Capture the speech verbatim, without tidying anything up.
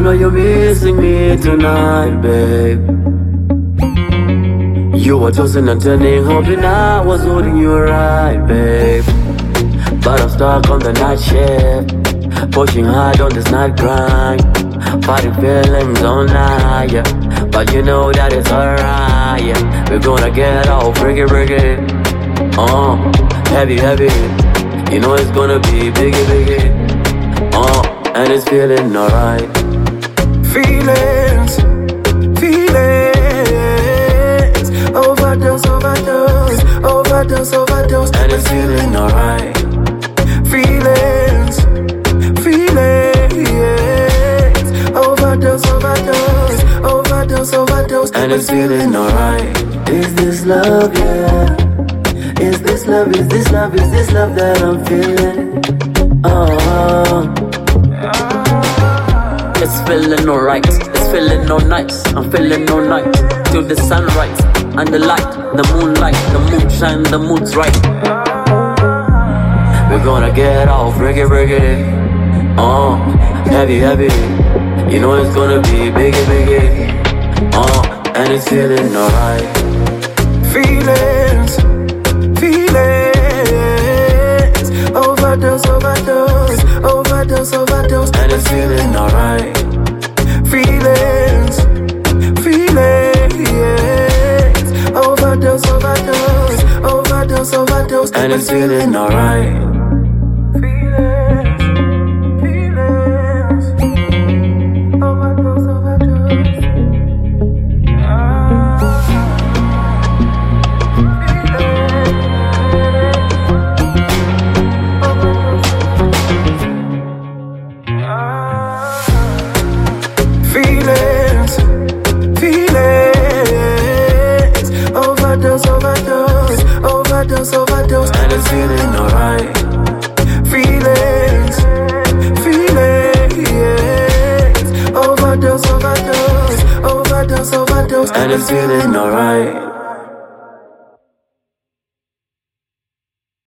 know you're missing me tonight, babe. You were tossing and turning, hoping I was holding you right, babe. But I'm stuck on the night shift, pushing hard on this night grind, fighting feelings all night, yeah. But you know that it's alright, yeah. We're gonna get all freaky, freaky, uh, heavy, heavy. You know it's gonna be biggie, biggie, uh, and it's feeling alright. Feelings, feelings, overdose, overdose, overdose, overdose, and it's feeling alright. Feelings, feelings, overdose, overdose, overdose, overdose, and it's feeling alright. Is this love, yeah? Is this love, is this love, is this love that I'm feeling? Oh, it's feeling alright, it's feeling all nice. I'm feeling all night till the sunrise and the light, the moonlight, the moonshine, the mood's right. We're gonna get all freaky, freaky, uh, heavy, heavy. You know it's gonna be biggie, biggie, uh, and it's feeling alright. feelings, feelings, overdose, overdose, overdose, overdose, and it's feeling alright. Feelings, feelings, overdose, overdose, overdose, overdose, and it's feeling alright. Feelings, feelings, overdose, overdose, overdose, overdose, and it's feeling alright. Feelings, feelings, overdose, overdose, overdose, overdose, and it's feeling alright.